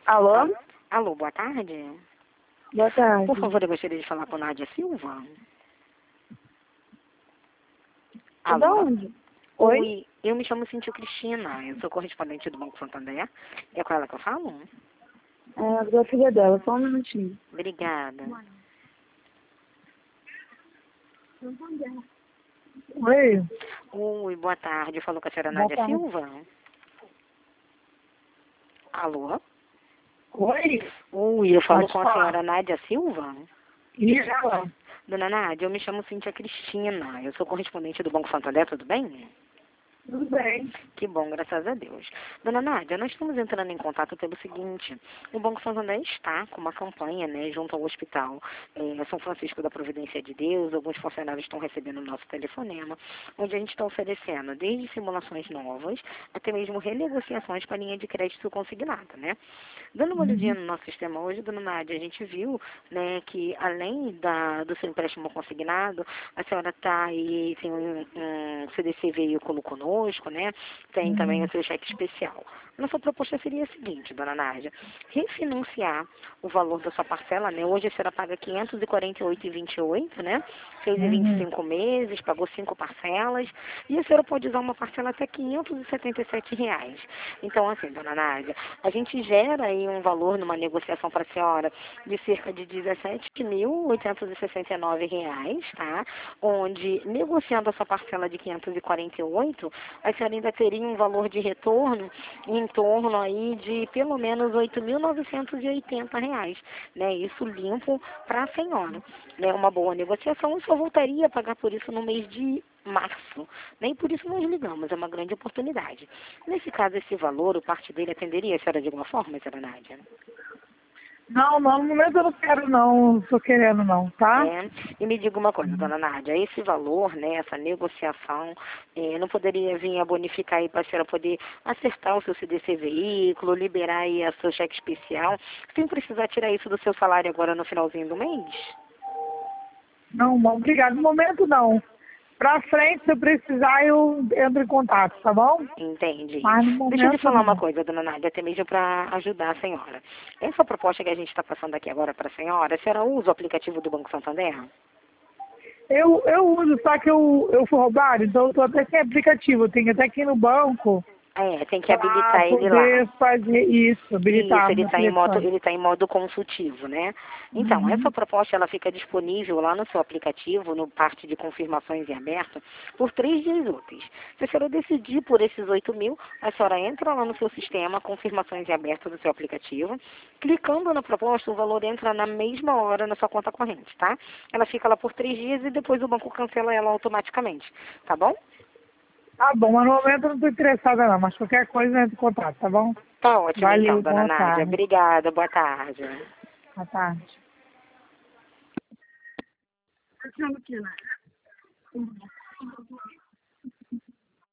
Alô? Alô, boa tarde. Boa tarde. Por favor, eu gostaria de falar com Nádia Silva. De onde? Oi? Oi, eu me chamo Cintia Cristina, eu sou correspondente do Banco Santander. É com ela que eu falo? É da filha dela, só um minutinho. Obrigada. Oi? Oi, boa tarde. Falou com a senhora Boa Nádia tarde. Silva? Alô? Oi? Oi, eu falo Pode com a falar. senhora Nádia Silva? E ela? Dona Nádia, eu me chamo Cintia Cristina, eu sou correspondente do Banco Santander, tudo bem? Tudo bem. Que bom, graças a Deus. Dona Nádia, nós estamos entrando em contato pelo seguinte, o Banco Santander está com uma campanha, né, junto ao hospital São Francisco da Providência de Deus, alguns funcionários estão recebendo o nosso telefonema, onde a gente está oferecendo desde simulações novas, até mesmo renegociações para linha de crédito consignada, né? Dando uma olhadinha no nosso sistema hoje, dona Nádia, a gente viu, né, que além do seu empréstimo consignado, a senhora está aí, tem um CDC veículo conosco, né? Tem também o seu cheque especial. Nossa proposta seria a seguinte, dona Nádia, refinanciar o valor da sua parcela, né? Hoje a senhora paga R$ 548,28, né? Fez em 25 meses, pagou 5 parcelas, e a senhora pode usar uma parcela até R$ 577 reais. Então, assim, dona Nádia, a gente gera aí um valor numa negociação para a senhora de cerca de R$ 17.869 reais, tá? Onde, negociando essa parcela de 548, a senhora ainda teria um valor de retorno em torno aí de pelo menos R$ 8.980 reais, né? Isso limpo para a senhora, né? Uma boa negociação, eu só voltaria a pagar por isso no mês de março. Nem por isso nós ligamos, é uma grande oportunidade. Nesse caso, esse valor, o parte dele atenderia a senhora de alguma forma, senhora Nádia? Não, no momento eu não quero não tô querendo não, tá? E me diga uma coisa, dona Nádia, esse valor, né, essa negociação, não poderia vir a bonificar aí para a senhora poder acertar o seu CDC veículo, liberar aí a seu cheque especial, sem precisar tirar isso do seu salário agora no finalzinho do mês? Não, obrigado. No momento não. Pra frente, se eu precisar, eu entro em contato, tá bom? Entendi. Mas no Deixa eu lhe momento falar uma não. coisa, dona Nádia, até mesmo para ajudar a senhora. Essa proposta que a gente está passando aqui agora para a senhora usa o aplicativo do Banco Santander? Eu uso, só que eu fui roubado, então eu tô até sem aplicativo. Eu tenho até que ir no banco Tem que para habilitar ele lá. poder fazer isso, habilitar Isso, o meu telefone. ele tá em modo consultivo, né? Então, essa proposta ela fica disponível lá no seu aplicativo, no parte de confirmações em aberto, por 3 dias úteis. Se a senhora decidir por esses 8.000, a senhora entra lá no seu sistema, confirmações em aberto do seu aplicativo, clicando na proposta, o valor entra na mesma hora na sua conta corrente, tá? Ela fica lá por 3 dias e depois o banco cancela ela automaticamente, tá bom? Tá bom, mas no momento eu não tô interessada não, mas qualquer coisa eu entro em contato, tá bom? Tá ótimo então, Valeu, dona boa Nádia. tarde. Obrigada, boa tarde. Boa tarde.